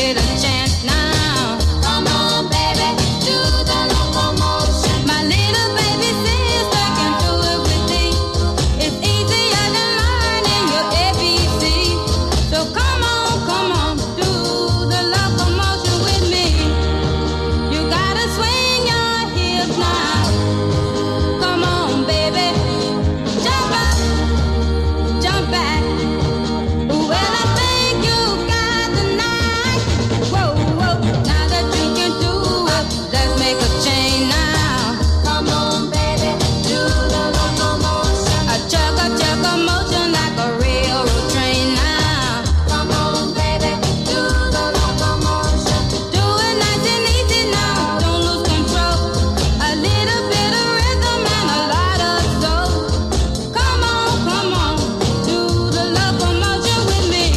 it a chance now. Come on, baby, do the locomotion. My little baby sister can do it with me. It's easier than learning your ABC. So come on, do the locomotion with me. You gotta swing your hips now. Come on, baby, jump up, jump back. Well, I think you got the knack. Whoa, whoa, now that you can do it, let's make a change now. Come on, baby, do the locomotion. A chugga motion like a railroad train now. Come on, baby, do the locomotion. Do it nice and easy now, don't lose control. A little bit of rhythm and a lot of soul. Come on, do the locomotion with me.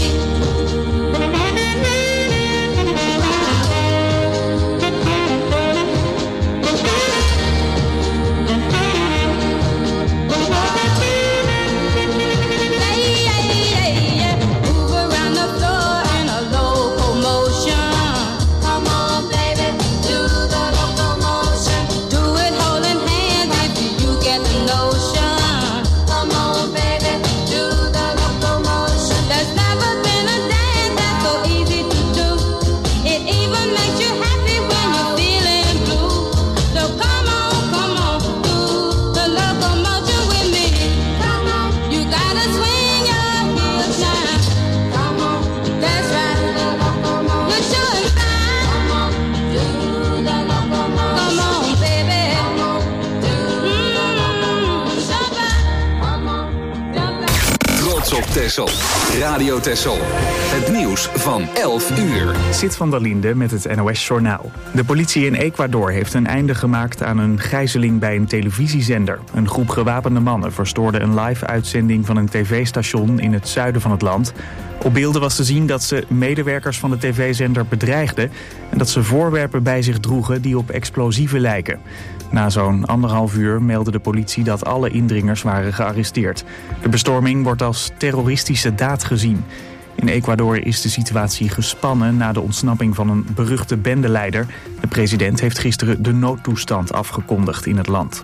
Yeah. Move around the floor in a locomotion. Come on, baby, do the locomotion. Do it holding hands if you get the notion. Come on, baby, do the locomotion. There's never been a dance that's so easy to do. It even makes you happy when you're feeling blue. So come on, do the locomotion with me. Come on, you gotta swing your hips now. Come on, that's right. You shouldn't find. Come on, do the locomotion. Come on, baby. Come on, do the locomotion. Jump up. Come on, jump up. Trots op Texel. Radio Texel. Het nieuws van 11 uur. Sid van der Linde met het NOS-journaal. De politie in Ecuador heeft een einde gemaakt aan een gijzeling bij een televisiezender. Een groep gewapende mannen verstoorde een live-uitzending van een tv-station in het zuiden van het land. Op beelden was te zien dat ze medewerkers van de tv-zender bedreigden en dat ze voorwerpen bij zich droegen die op explosieven lijken. Na zo'n 1,5 uur meldde de politie dat alle indringers waren gearresteerd. De bestorming wordt als terroristische daad gezien. In Ecuador is de situatie gespannen na de ontsnapping van een beruchte bendeleider. De president heeft gisteren de noodtoestand afgekondigd in het land.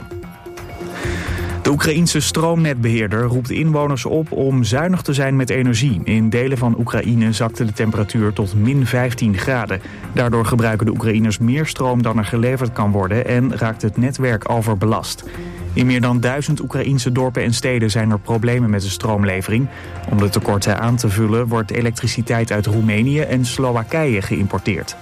De Oekraïense stroomnetbeheerder roept inwoners op om zuinig te zijn met energie. In delen van Oekraïne zakte de temperatuur tot -15 graden. Daardoor gebruiken de Oekraïners meer stroom dan er geleverd kan worden en raakt het netwerk overbelast. In meer dan 1000 Oekraïense dorpen en steden zijn er problemen met de stroomlevering. Om de tekorten aan te vullen wordt elektriciteit uit Roemenië en Slowakije geïmporteerd.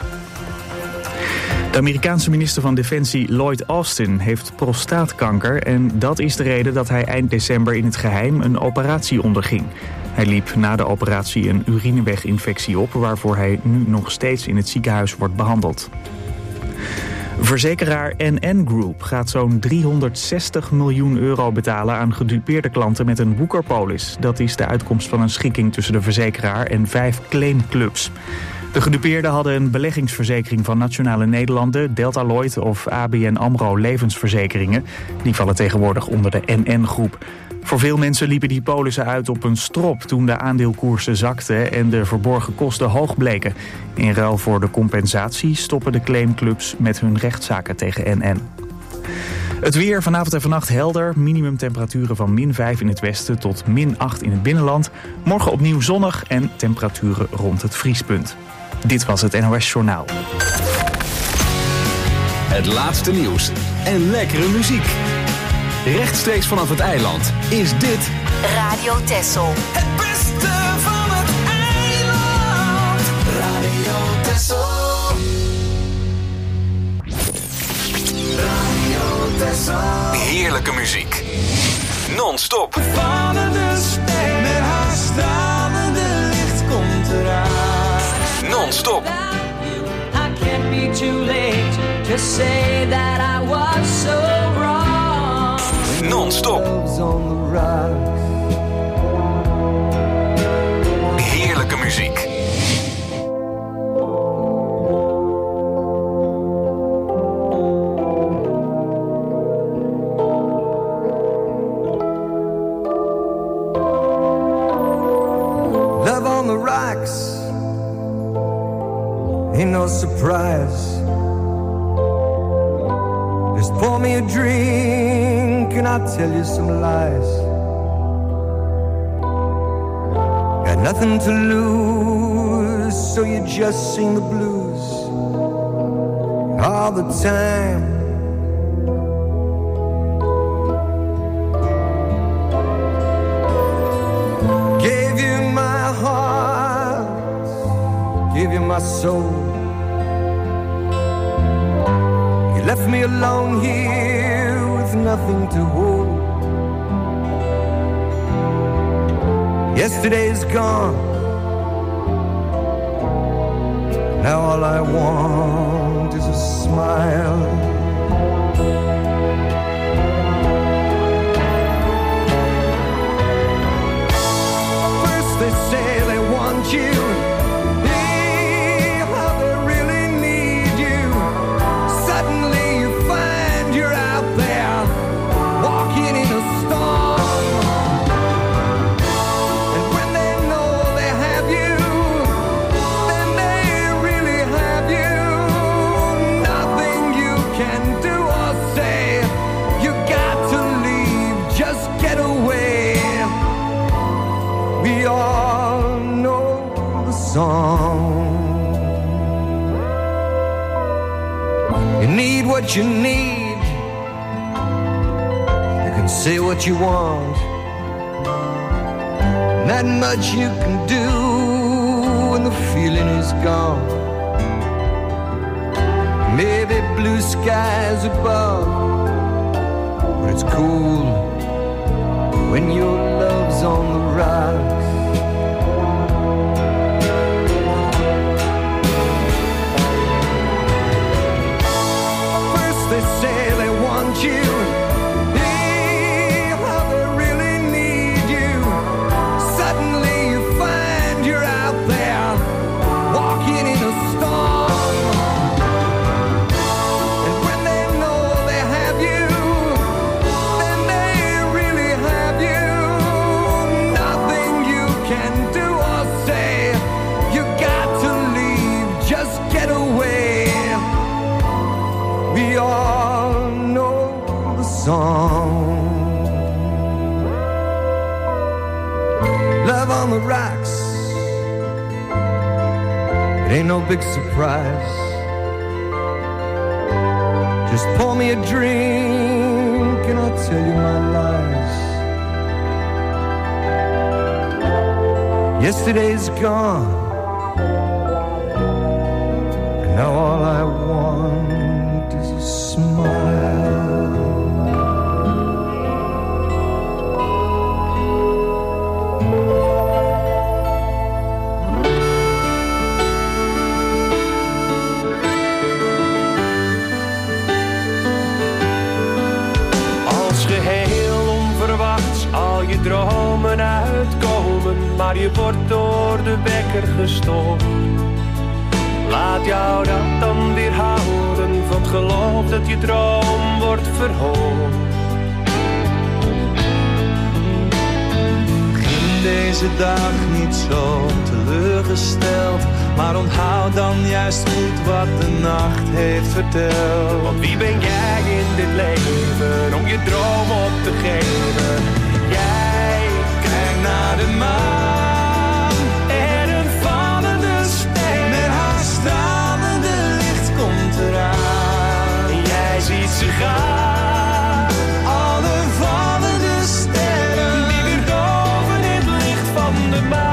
De Amerikaanse minister van Defensie Lloyd Austin heeft prostaatkanker en dat is de reden dat hij eind december in het geheim een operatie onderging. Hij liep na de operatie een urineweginfectie op waarvoor hij nu nog steeds in het ziekenhuis wordt behandeld. Verzekeraar NN Group gaat zo'n 360 miljoen euro betalen aan gedupeerde klanten met een woekerpolis. Dat is de uitkomst van een schikking tussen de verzekeraar en 5 claimclubs. De gedupeerden hadden een beleggingsverzekering van Nationale Nederlanden, Delta Lloyd of ABN AMRO levensverzekeringen. Die vallen tegenwoordig onder de NN-groep. Voor veel mensen liepen die polissen uit op een strop toen de aandeelkoersen zakten en de verborgen kosten hoog bleken. In ruil voor de compensatie stoppen de claimclubs met hun rechtszaken tegen NN. Het weer vanavond en vannacht helder. Minimumtemperaturen van -5 in het westen tot -8 in het binnenland. Morgen opnieuw zonnig en temperaturen rond het vriespunt. Dit was het NOS Journaal. Het laatste nieuws en lekkere muziek. Rechtstreeks vanaf het eiland is dit Radio Texel. Het beste van het eiland. Radio Texel. Radio Texel. heerlijke muziek. Non-stop. Vallen de ster met haar stralende licht komt eraan. Non-stop. I can't be too late to say that I was so wrong. Non-stop. Heerlijke muziek. Love on the rocks, ain't no surprise. Just pour me a drink and I'll tell you some lies. Got nothing to lose, so you just sing the blues all the time. Gave you my heart, gave you my soul. You left me alone here with nothing to hold. Yesterday's gone, now all I want is a smile. First they say they want you, how they really need you. Suddenly you find you're out there, walking in a storm. And when they know they have you, then they really have you. Nothing you can do or say, you got to leave, just get away. We all know the song. You need what you need, you can say what you want. Not much you can do when the feeling is gone. Maybe blue skies above, but it's cool when your love's on the rocks. First they say they want you, how they really need you. Suddenly you find you're out there, walking in a storm. And when they know they have you, then they really have you. Nothing you can do or say, you got to leave, just get away. We all know the song. Love on the rocks, it ain't no big surprise. Just pour me a drink and I'll tell you my lies. Yesterday's gone, and now all I want is a smile. Als geheel onverwachts al je dromen uitkomen, maar je wordt door de wekker gestoord. Laat jou dat dan weerhouden van het geloof dat je droom wordt verhoord. Begin deze dag niet zo teleurgesteld, maar onthoud dan juist goed wat de nacht heeft verteld. Want wie ben jij in dit leven om je droom op te geven? Jij Kijk naar de maan en een vallende ster. Met haar stralende licht komt eraan. en jij ziet ze gaan. Alle vallende sterren Die weer doven in het licht van de maan.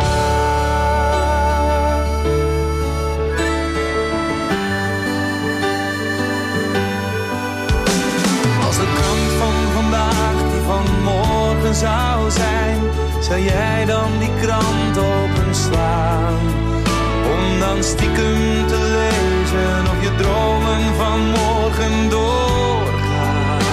Als de krant van vandaag die van morgen zou zijn, zou jij dan die krant openslaan? Om dan stiekem te lezen of je dromen van morgen doorgaan.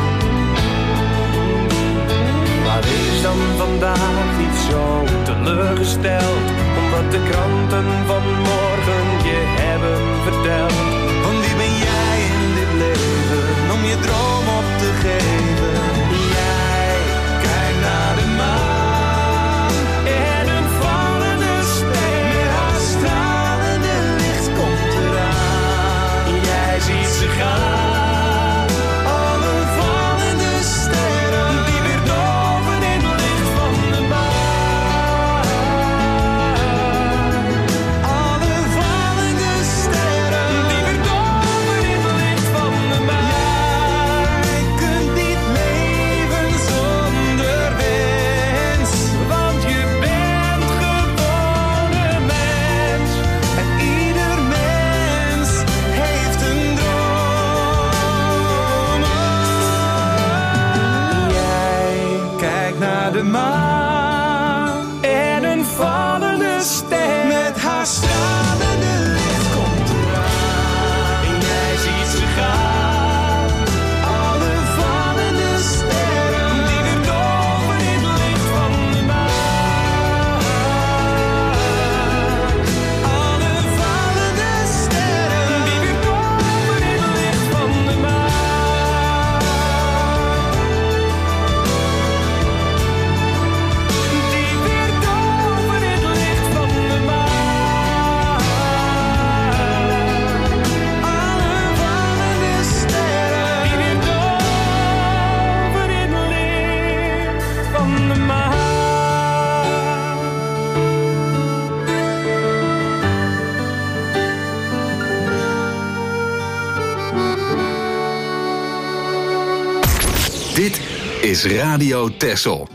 Maar wees dan vandaag niet zo teleurgesteld, omdat de kranten van morgen je hebben verteld. Want wie ben jij in dit leven om je droom op te geven? Jij kijkt naar de maan en een vallende ster. Met haar stralende licht komt er Dit is Radio Texel.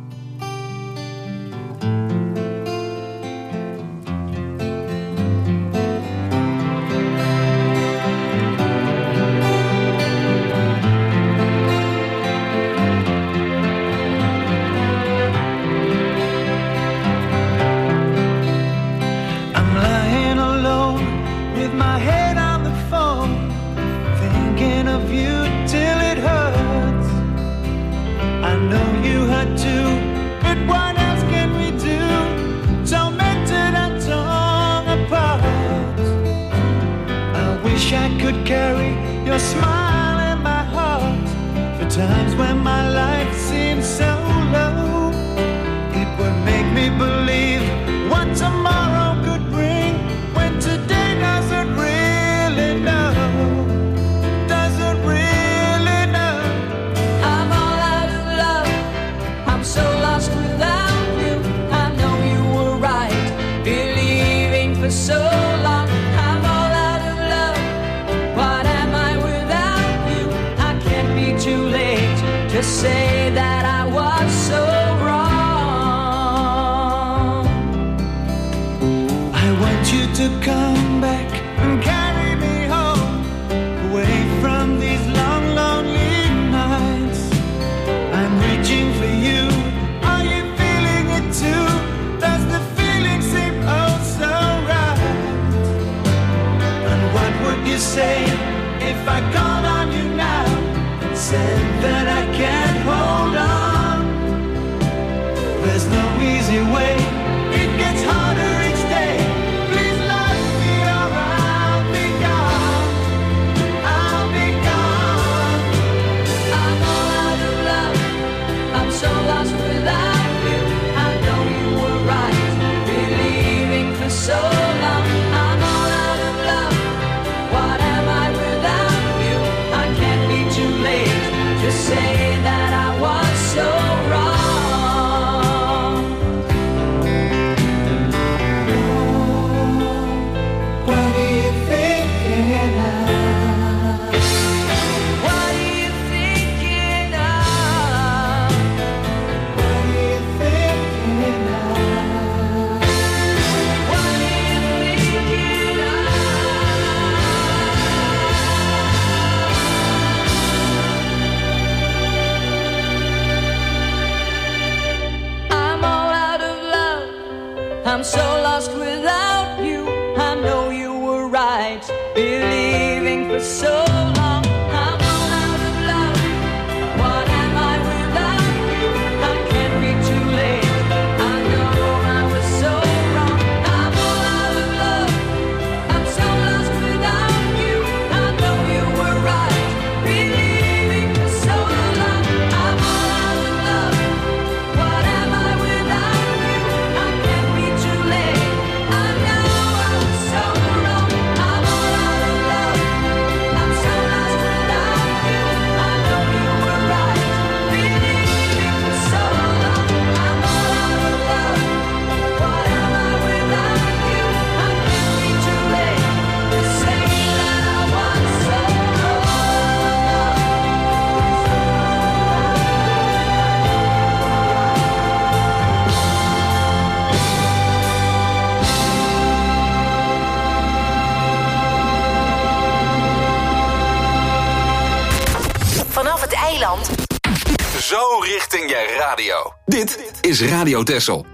Zo richting je radio. Dit is Radio Texel.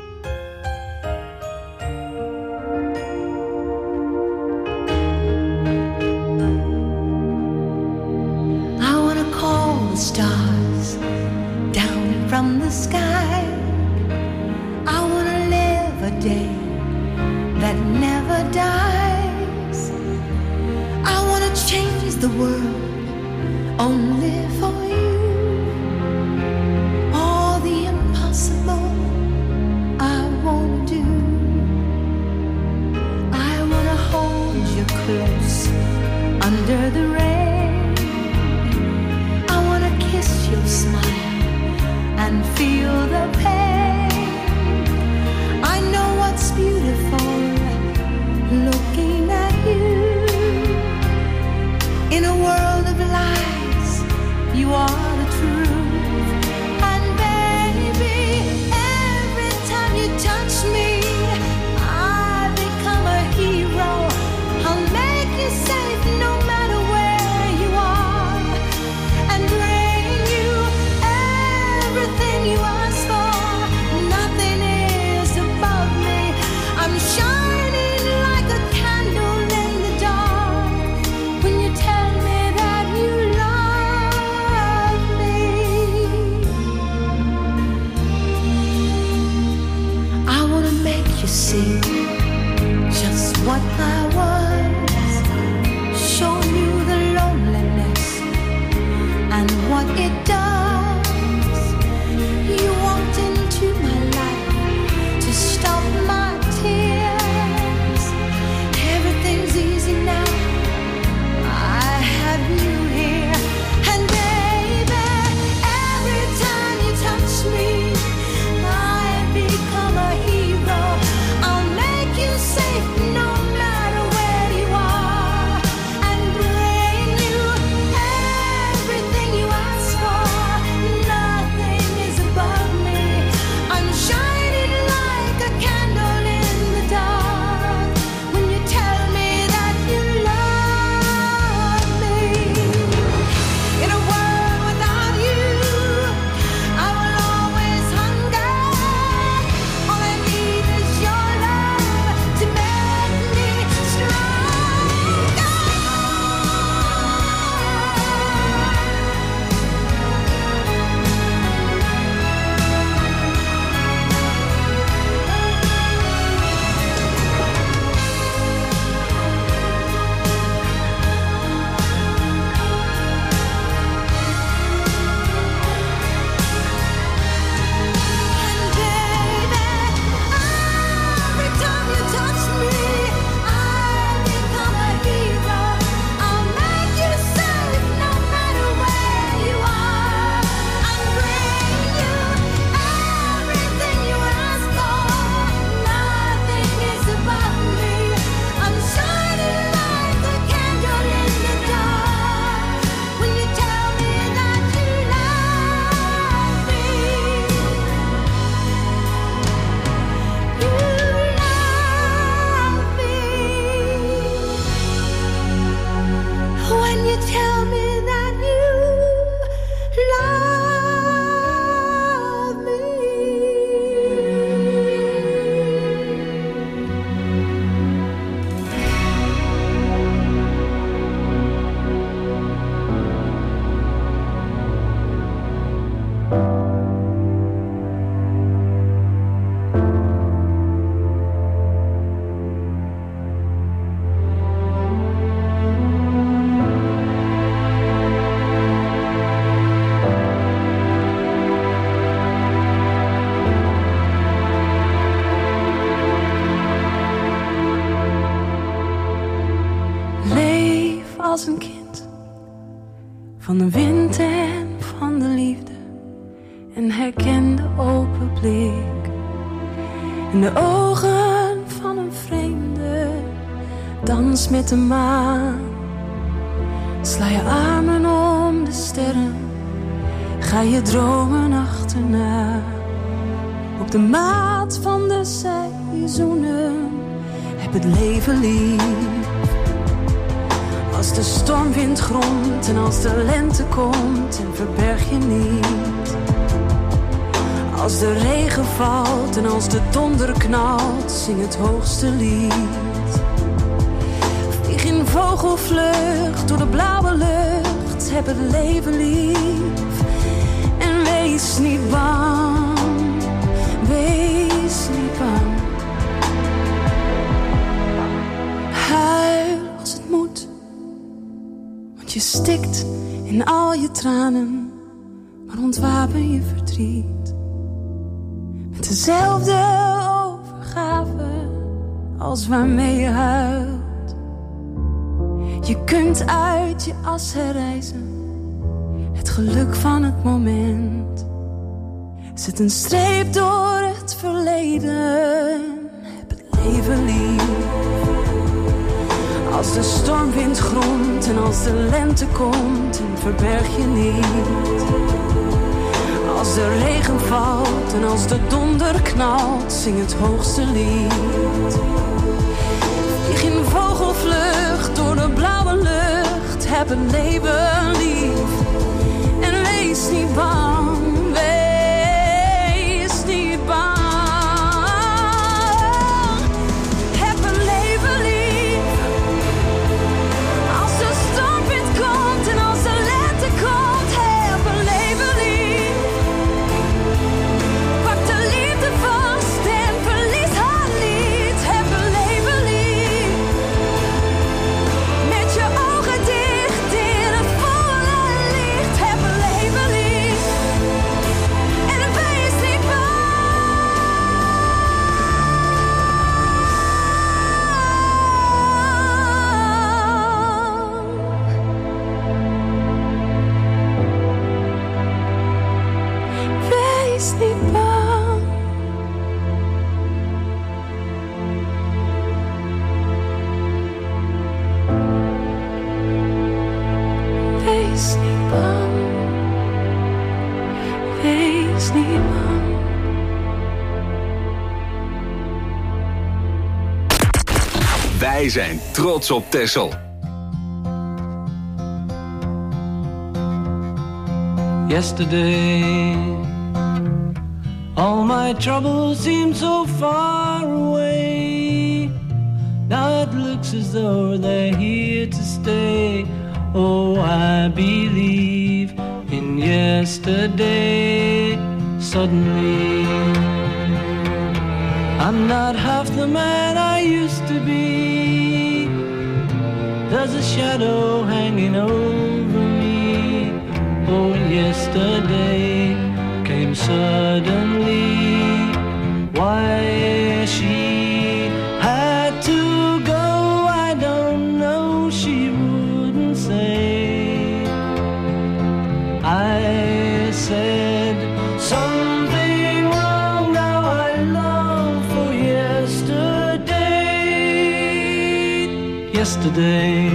I wanna call the stars down from the sky. I wanna live a day that never dies. I wanna change the world only for you. All the impossible I won't do. I wanna hold you close under the rain. I wanna kiss your smile and feel the pain. I know what's beautiful looking at you. In a world of lies, you are the truth. what I was, shown you the loneliness and what it does. You walked into my life to stop my tears. Everything's easy now, I have you here. And baby, every time you touch me, I become a hero. I'll make you safe no matter where you are, and bring you everything you ask for. Nothing is above me. I'm shining like a candle in the dark when you tell me that you love me. In a world without you, I will always hunger. All I need is your love to make me stronger. And baby, every time you touch me, I become a hero. I'll make you safe no matter where you are, and bring you everything you ask for. Nothing is above me. I'm shining like a candle in the dark when you tell me that you love me. You love me. When you tell me that you love me. Leef als een kind van de wind en van de liefde, en herken de open blik in de ogen van een vreemde. Dans met de maan, sla je armen om de sterren, ga je dromen achterna. Op de maat van de seizoenen, heb het leven lief. Als de stormwind gromt en als de lente komt, en verberg je niet. Als de regen valt en als de donder knalt, zing het hoogste lied. Vlieg in vogelvlucht door de blauwe lucht, heb het leven lief. En wees niet bang, wees niet bang. Huil als het moet, want je stikt in al je tranen, maar ontwapen je verdriet. Met dezelfde overgave als waarmee je huilt. Je kunt uit je as herrijzen, het geluk van het moment. Zet een streep door het verleden, heb het leven lief. Als de stormwind gromt en als de lente komt, en verberg je niet. Als de regen valt en als de donder knalt, zing het hoogste lied. Vlieg in vogelvlucht door de blauwe lucht, heb het leven lief. En wees niet bang, wees niet bang. Heb een leven lief. Als de stormwind komt en als de lente komt, heb een leven lief. Pak de liefde vast en verlies haar niet. Heb een leven lief. Wij zijn trots op Texel. Yesterday, all my troubles seem so far away. Now it looks as though they're here to stay. Oh, I believe in yesterday. Suddenly, I'm not half the man I used to be. There's a shadow hanging over me. Oh, yesterday came suddenly. Why she had to go, I don't know, she wouldn't say. I said something wrong, now I long for yesterday. Yesterday,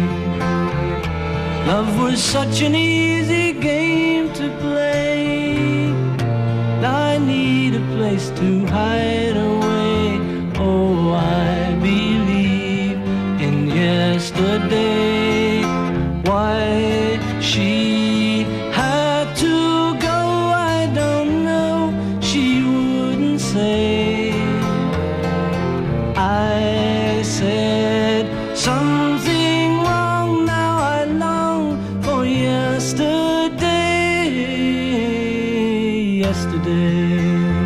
love was such an easy game to play. Now I need a place to hide away. Oh, I believe in yesterday. Why she had to go, I don't know, she wouldn't say. I said something wrong, now I long for yesterday. Yesterday,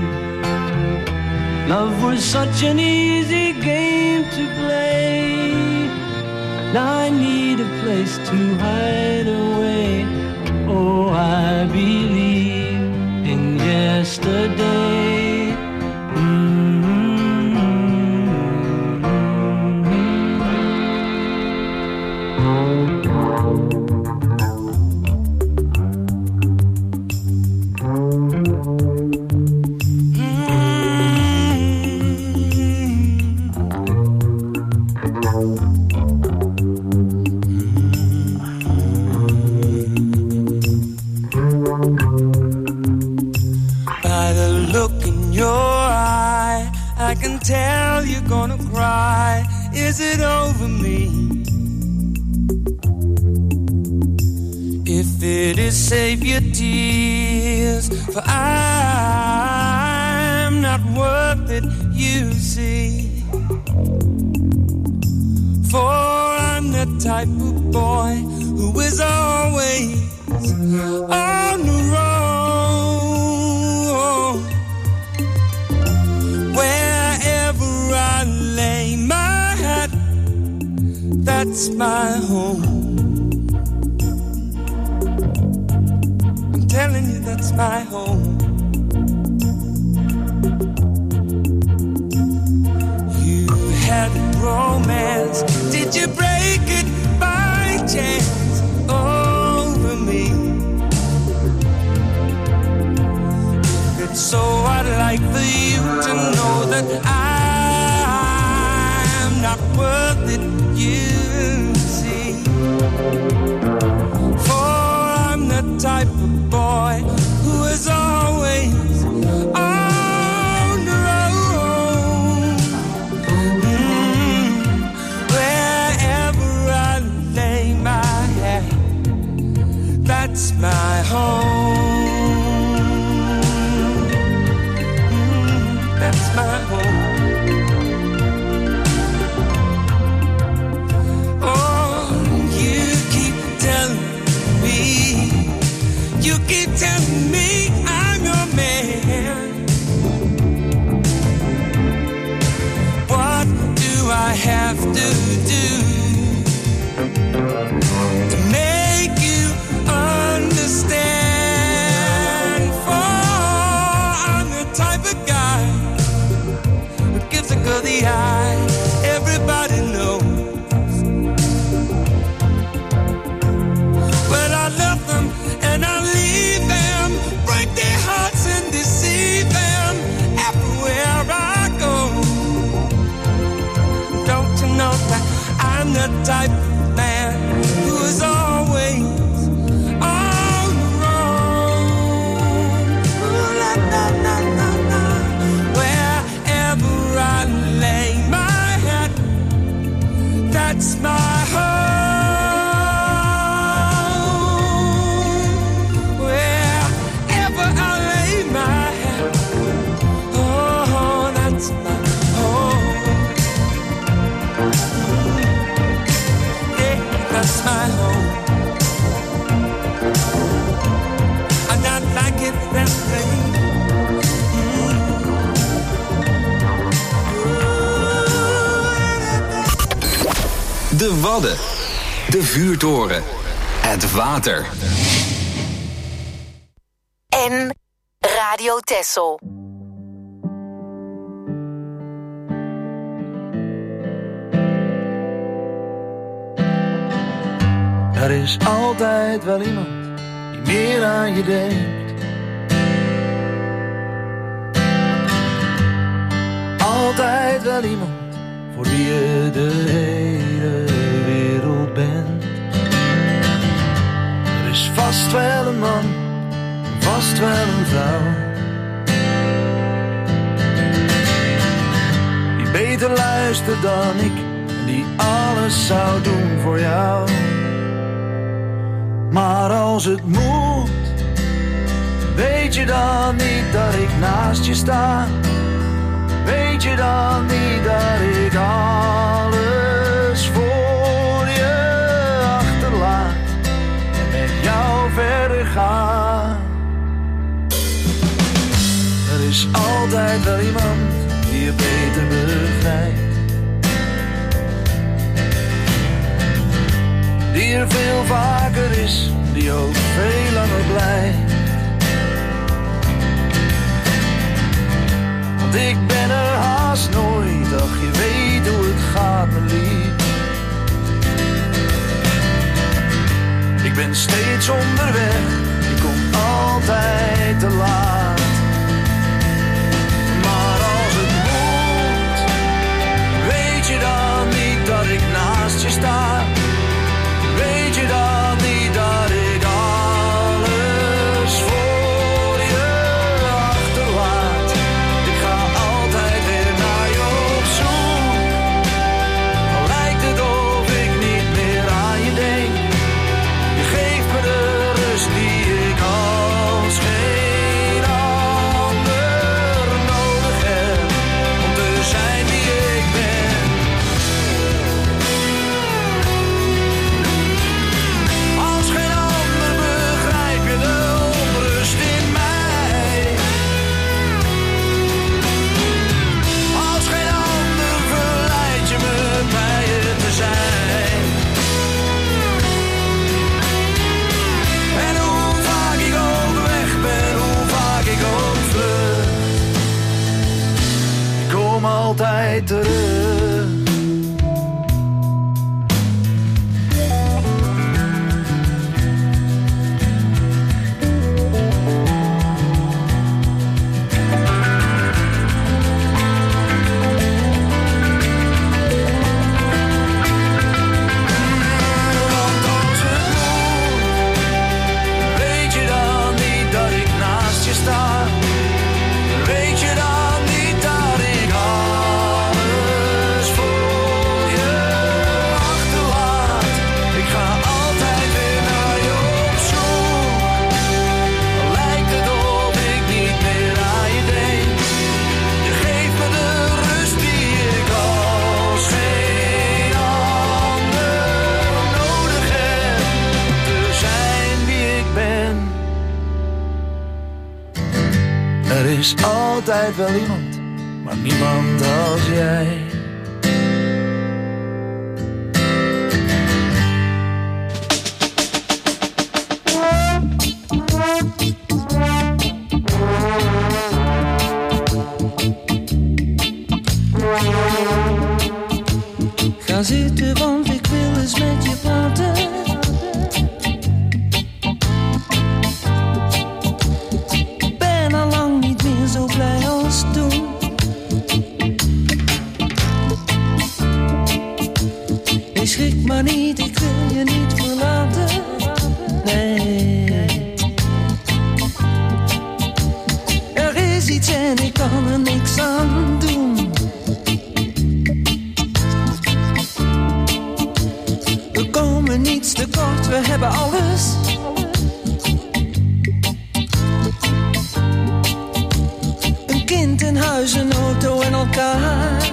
love was such an easy game to play. Now I need a place to hide away. Oh, I believe in yesterday. I can tell you're gonna cry. Is it over me? If it is, save your tears, for I'm not worth it, you see. For I'm the type of boy who is always on the road. Wherever I lay my hat, that's my home. I'm telling you, that's my home. You had romance, did you break it by chance over me? If it's so, I'd like for you to know that I'm not worth it, you see. For I'm the type of boy who is always on the road. Wherever I lay my head, that's my home. That's my home. Oh, you keep telling me I'm your man. What do I have to do to make you understand? For I'm the type of guy who gives a girl the eye. Everybody knows. Well, I love them and I leave them, break their hearts and deceive them everywhere I go. Don't you know that I'm the type of man who is always on the road? Ooh, la, la, la, la, la. Wherever I lay my hat, that's my home. Wherever I lay my head, oh, that's my home. Yeah, that's my home. I'm not like it that way. De Wadden. De Vuurtoren. Het water. En Radio Texel. Er is altijd wel iemand die meer aan je denkt. Altijd wel iemand voor wie je de hele wereld bent. Er is vast wel een man, vast wel een vrouw, die beter luistert dan ik en die alles zou doen voor jou. Maar als het moet, weet je dan niet dat ik naast je sta? Weet je dan niet dat ik alles voor je achterlaat en met jou verder ga? Er is altijd wel iemand die je beter begrijpt, die er veel vaker is, die ook veel langer blijft. Want ik ben er haast nooit, ach je weet hoe het gaat me lief. Ik ben steeds onderweg, ik kom altijd te laat. Maar als het moet, weet je dan niet dat ik naast je sta? Weet je dan niet dat ik alles voor je achterlaat? Ik ga altijd weer naar je op zoek. Al lijkt het of ik niet meer aan je denk. Je geeft me de rust die ik als geen ander nodig heb om te zijn wie ik ben. Als geen ander begrijp je de onrust in mij. Als geen ander verleid je me bij je te zijn. En hoe vaak ik ook weg ben, hoe vaak ik ook vlucht, ik kom altijd terug. Want als het moet, weet je dan niet dat ik naast je sta? Weet je dan niet dat ik alles voor je achterlaat? Ik ga altijd weer naar je op zoek. Al lijkt het of ik niet meer aan je denk. Je geeft me de rust die ik als geen ander nodig heb om te zijn wie ik ben. Er is altijd wel iemand, maar niemand als jij. Ga zitten, want ik wil eens met je praten. Ik ben al lang niet meer zo blij als toen. Nee, schrik maar niet, ik wil je niet verlaten. Nee. Er is iets en ik kan er niks aan doen. we hebben alles. Een kind, een huis, een auto en elkaar.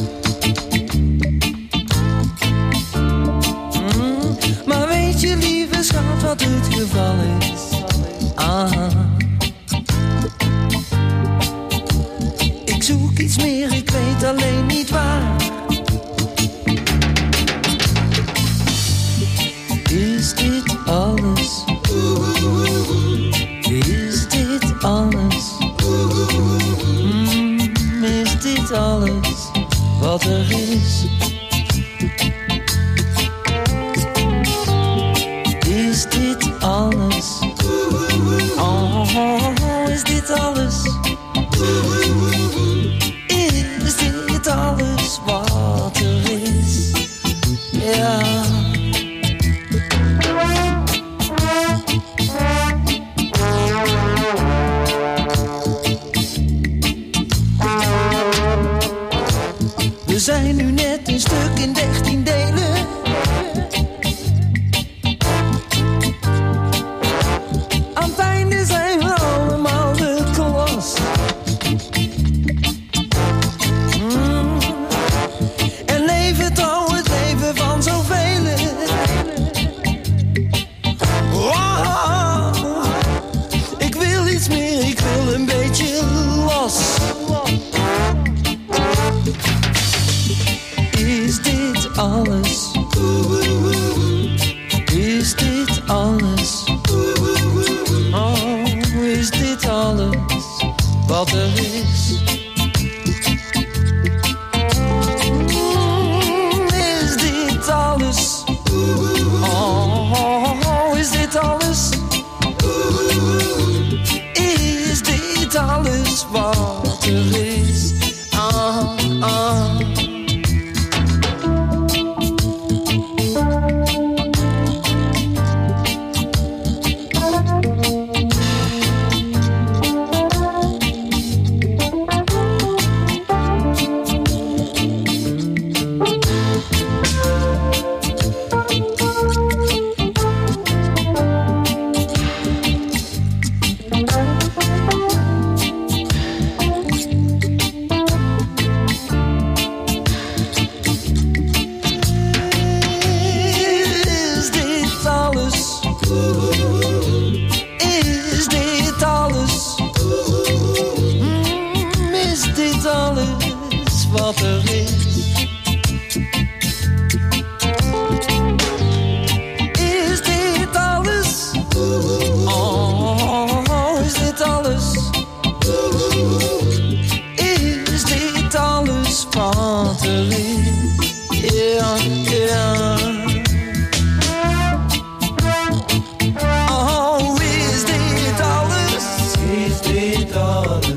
Maar weet je, lieve schat, wat het geval is? Ik zoek iets meer, ik weet alleen niet waar. Is dit alles? Is dit alles? Is dit alles wat er is? Is dit alles? Oh, is dit alles? Is dit alles wat er is? Ja. We zijn nu net een stuk in 13 delen. Aan het einde zijn we allemaal de klas. En leven trouw het leven van zoveel. Oh, ik wil iets meer, ik wil een beetje los. Is dit alles? Is dit alles? Oh, is dit alles wat er is? Is dit alles? Oh, is dit alles? Is dit alles wat er is? Wat er is. Is dit alles? Oh, is dit alles? Is dit alles wat er is? Ja, ja. Oh, is dit alles? Is dit alles?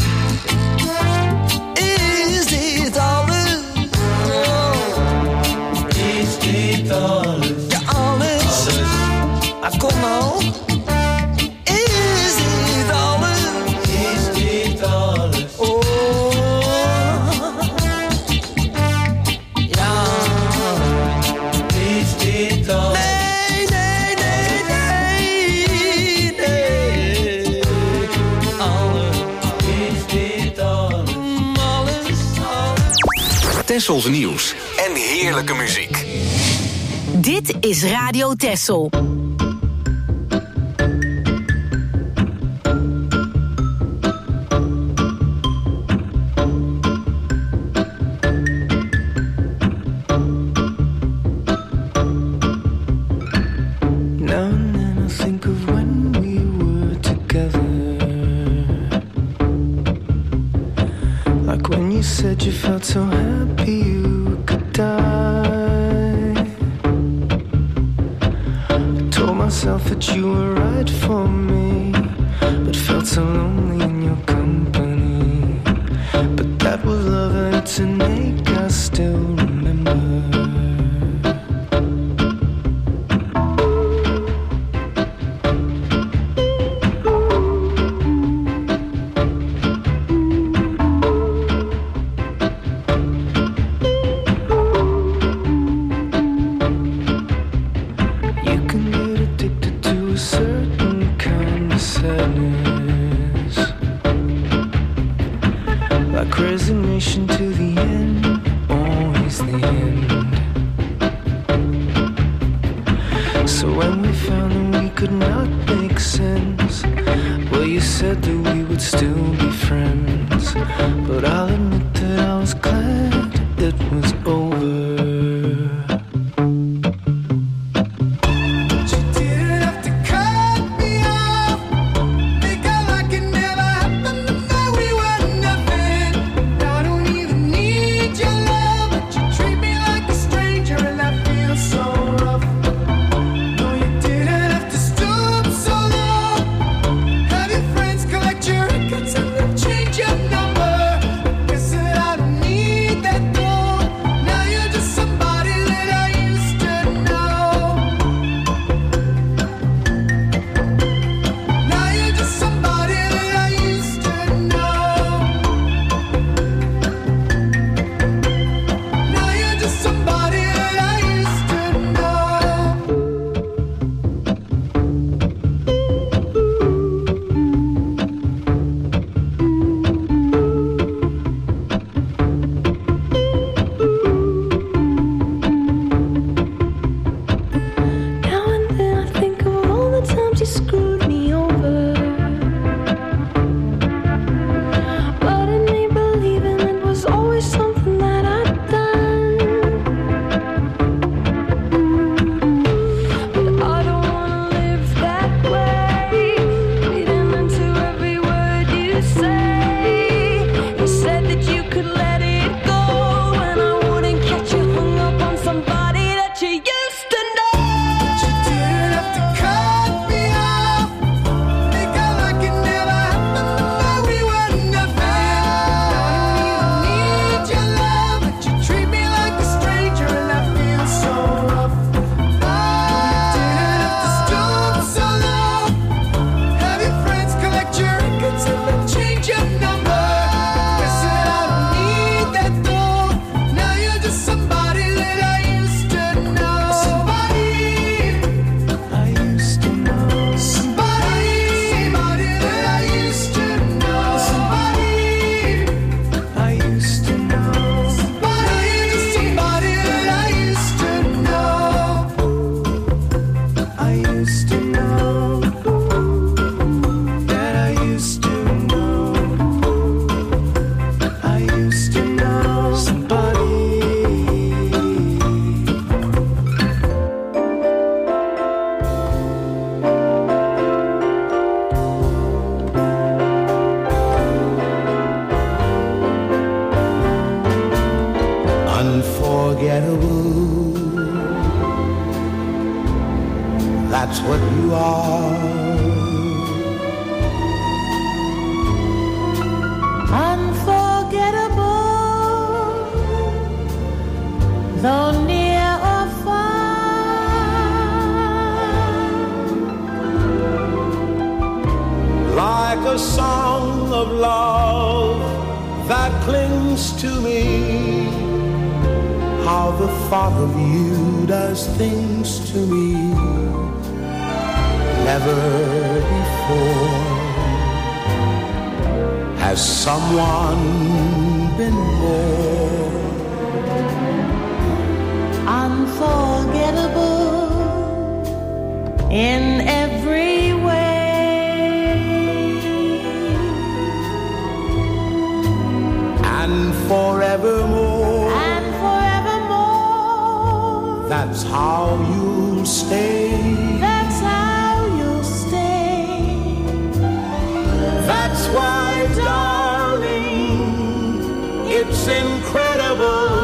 Kom nou. Is dit alles? Is dit alles? Oh. Ja. Is dit alles? Nee, nee, nee, nee, nee. Alles. Is dit alles? Alles, alles. Tessels nieuws en heerlijke muziek. Dit is Radio Tessel. You felt so happy you could die. I told myself that you were right for me, but felt so lonely in your company. But that was love and it's an ache I still remember. You can So when we found that we could not make sense, well, you said that we would still be friends. But I'll admit that I was glad it was over. Change your number. Guess that I don't need that door. Now you're just somebody that I used to know. Now you're just somebody that I used to know. Now you're just somebody that I used to know. Now and then I think of all the times you screwed me over. But in me believing it was always something that I'd done. But I don't wanna live that way, reading into every word you say. You said that you could let it go, and I wouldn't catch you hung up on somebody that you used to know. You didn't have to cut me off. Think I like it never happened. That we were nothing. I don't even need your love, but you treat me like a stranger, and I feel so rough. You didn't have to stoop so low. Have your friends collect your records and then change your number. Guess that I don't need that though. Now you're just somebody that I used to know. Somebody I used to know. Somebody that I used to know. Somebody I used to know. somebody that I used to know. I used to know that I used to know. I used to know somebody. Unforgettable. That's what you are. Unforgettable, though near or far. Like a song of love that clings to me. How the thought of you does things to me. Never before has someone been more Unforgettable in every way. and forevermore. And forevermore, That's how you'll stay. that's how you'll stay. That's why, darling, it's incredible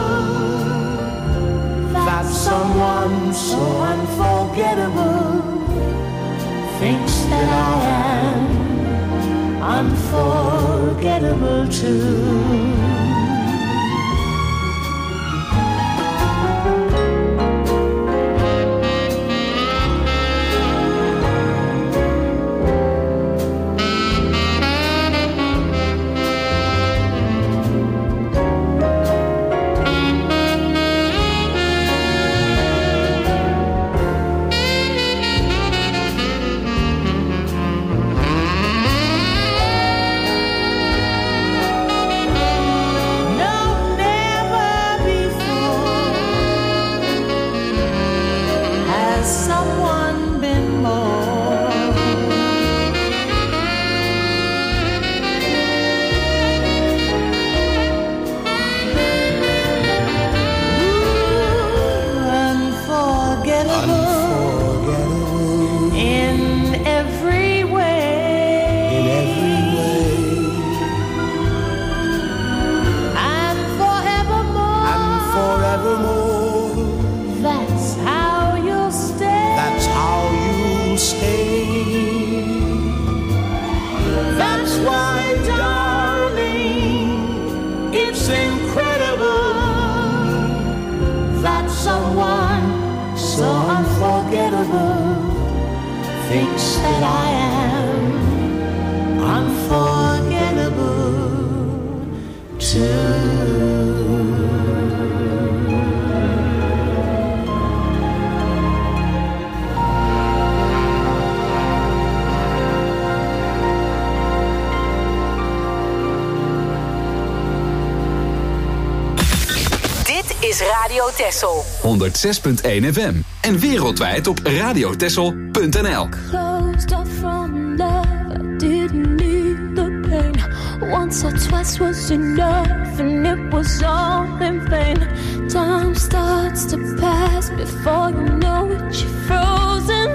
that someone so Unforgettable thinks that I am unforgettable too. unforgettable things that I am, unforgettable too. Is Radio Texel 106.1 FM en wereldwijd op radiotexel.nl. Closed off from love, I didn't need the pain. Once or twice was enough, and it was all in vain. Time starts to pass before you know it, you're frozen.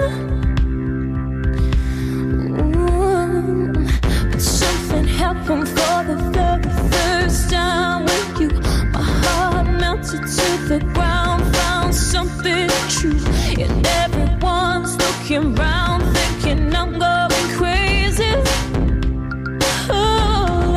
But something happened for the very first time with you. My heart melted to the ground, found something true. And everyone's looking round, thinking I'm going crazy. Oh,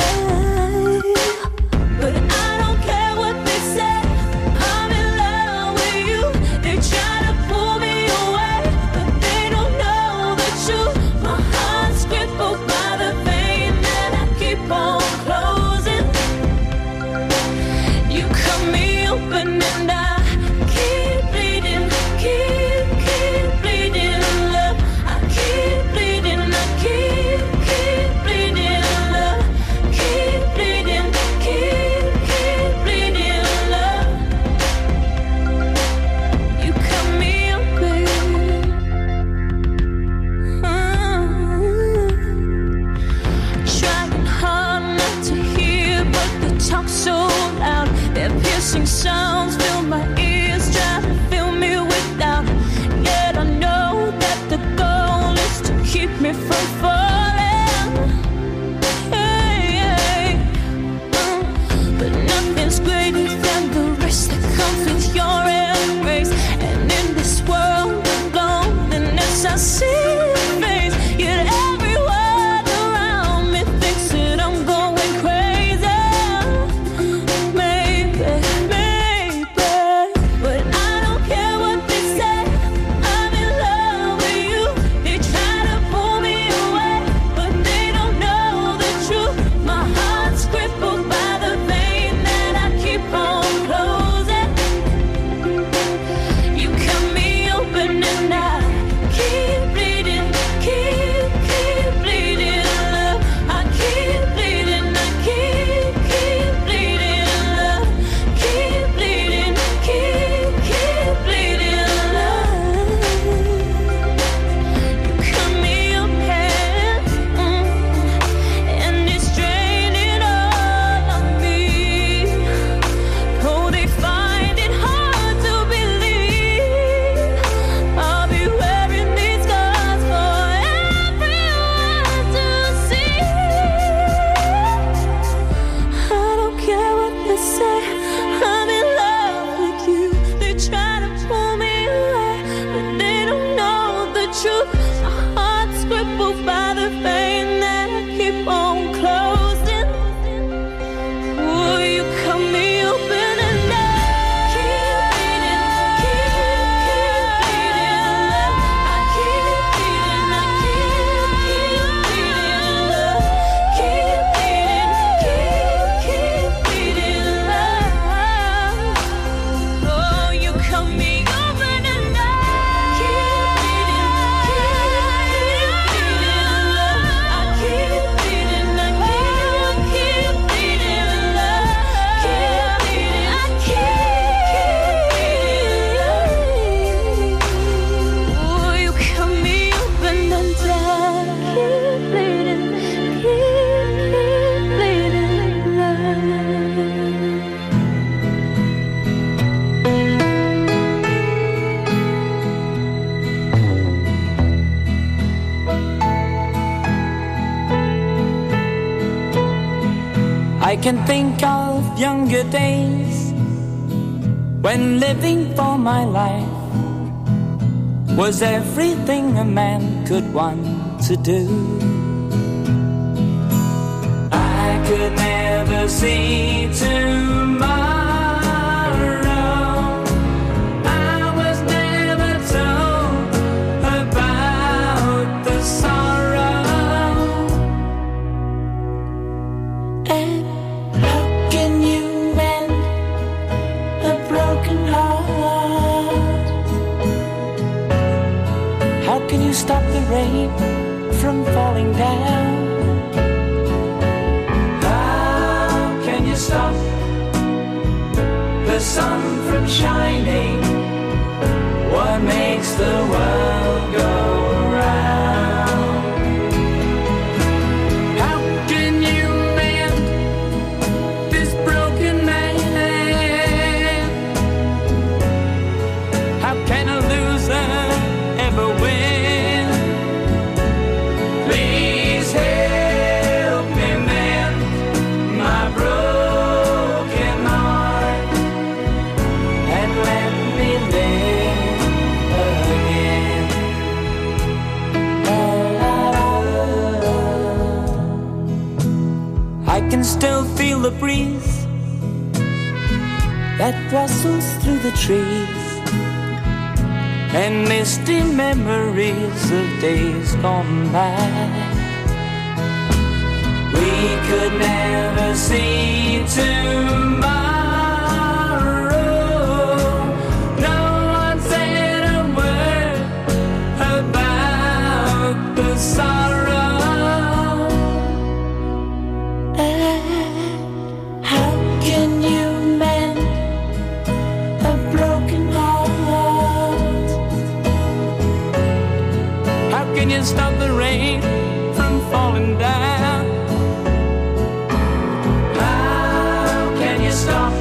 but I don't care what they say, I'm in love with you. They try to pull me away, but they don't know the truth. My heart's crippled by the pain that I keep on closing. You cut me open and I keep bleeding, keep bleeding, love. I keep bleeding, I keep bleeding, love. Keep bleeding, keep bleeding, love. You cut me open. Trying hard not to hear, but they talk so loud. Their piercing sounds fill my ears, try to fill me with doubt. Yet I know that the goal is to keep me from falling. Hey, but nothing's greater than the risk that comes with your embrace. And in this world of loneliness, I see your face. Yet everyone around me thinks that I'm going crazy. Maybe, but I don't care what they say. I'm in love with you. They try to pull me away, but they don't know the truth. My heart's crippled by the vein that I keep on closing. You cut me open and I keep bleeding, keep bleeding, love. I keep bleeding, I keep bleeding, love. Keep bleeding, keep bleeding, love. You cut me open, and it's draining all of me. Oh, they find it hard to believe I'll be wearing these scars for everyone to see. I don't care what they say, I'm in love with you. They try to pull me away, but they don't know the truth. My heart's crippled by the pain that I keep on closing. Oh, you cut me open and I keep bleeding, love. I keep bleeding, I keep bleeding, love. Keep bleeding, love. Oh, you cut me open and I keep bleeding, love. I keep bleeding, I keep bleeding, love. Keep bleeding, I keep. Oh, you cut me open and I keep bleeding, love. I can think of younger days when living for my life was everything a man could want to do. I could never see tomorrow. I was never told can you stop the rain from falling down? How can you stop the sun from shining? What makes the world go round? How can you mend this broken man? How can a loser ever win? Please help me mend my broken heart and let me live again. I can still feel the breeze that rustles through the trees, and misty memories of days gone by. We could never see tomorrow. No one said a word about the sorrow. How can you mend a broken heart? How can you stop the rain from falling down? How can you stop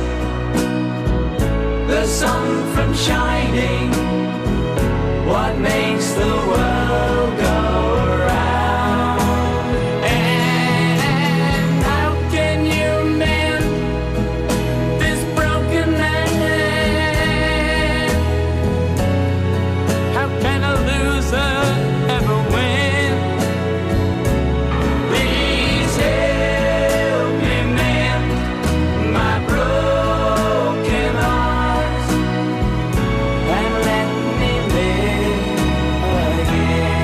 the sun from shining? What makes the world go round? And how can you mend this broken man? How can a loser ever win? Please help me mend my broken heart and let me live again.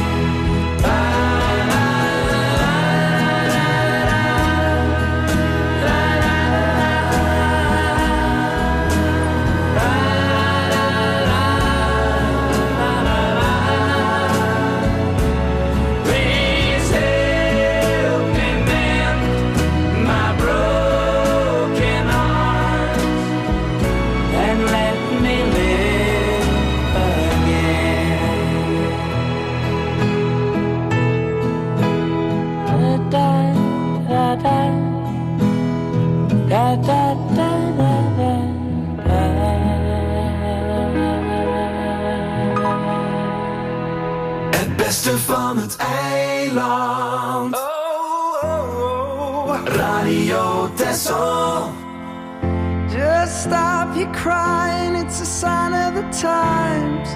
Please help me mend my broken heart and let me live again. Da da da da da da da da. Het beste van het eiland. Radio Texel. Just stop your crying, it's a sign of the times.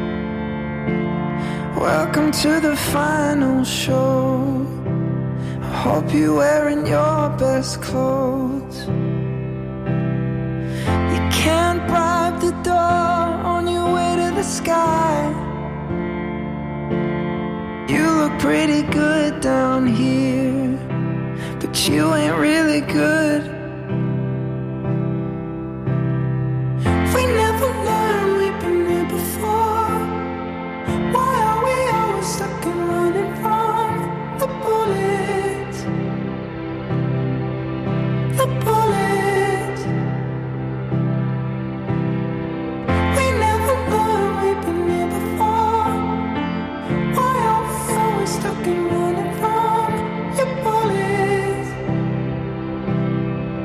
Welcome to the final show. I hope you're wearing your best clothes. You can't bribe the door on your way to the sky. You look pretty good down here, but you ain't really good. We never learned, we've been here before. Why are we always stuck and running from the bullets? The bullets. We never learned, we've been here before. Why are we always stuck and running from your bullets?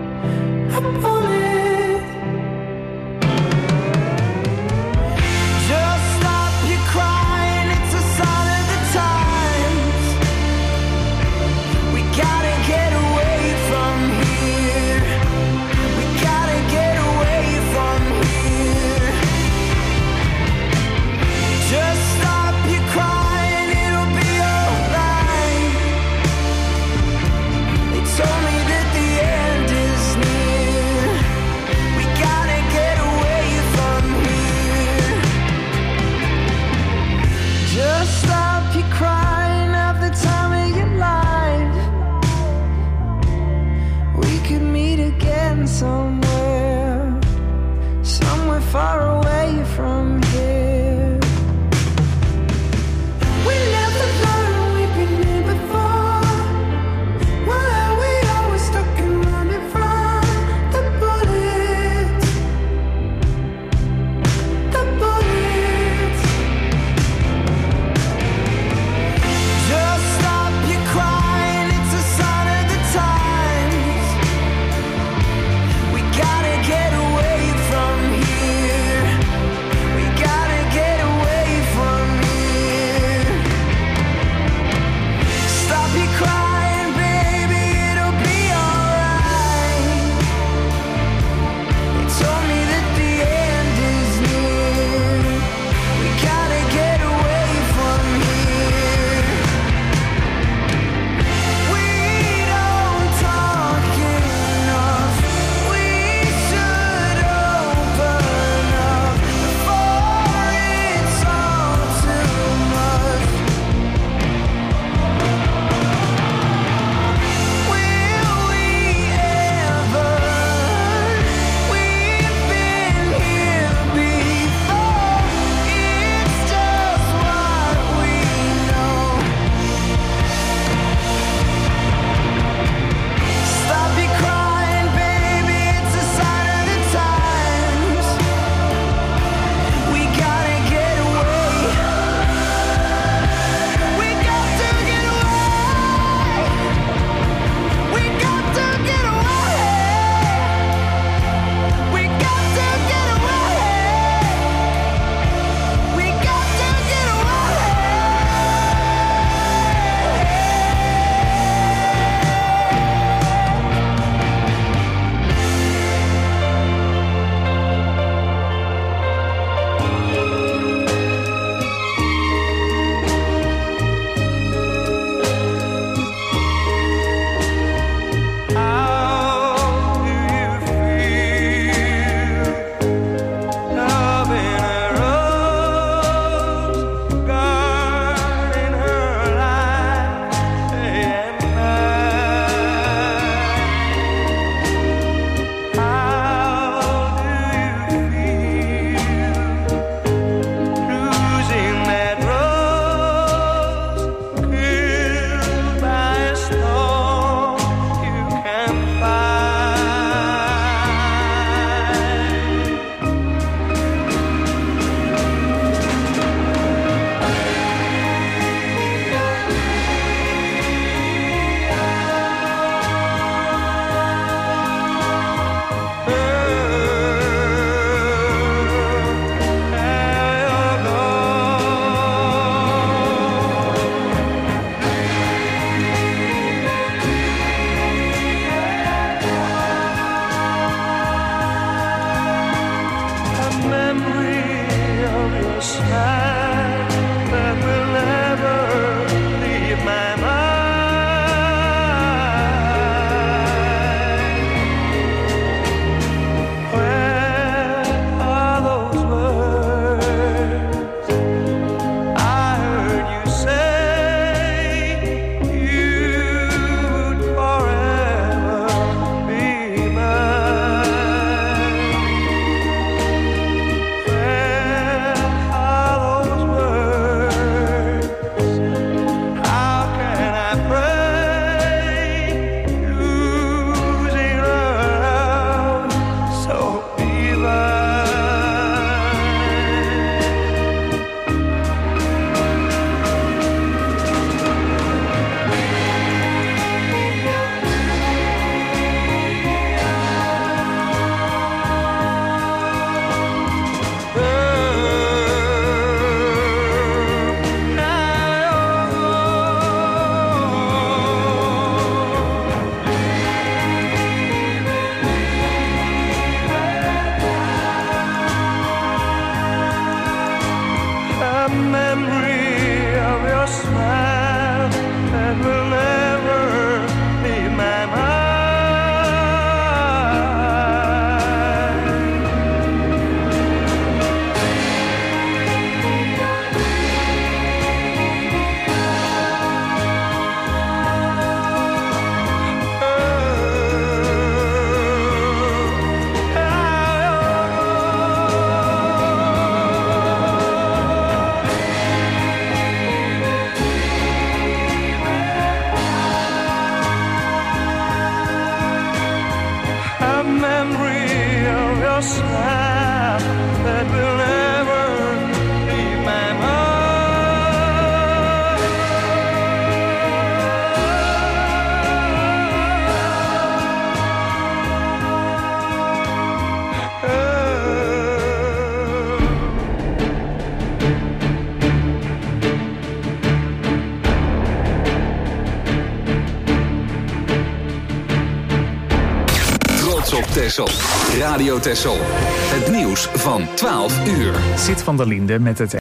Texel. Radio Texel. Het nieuws van 12 uur. Sid van der Linde met het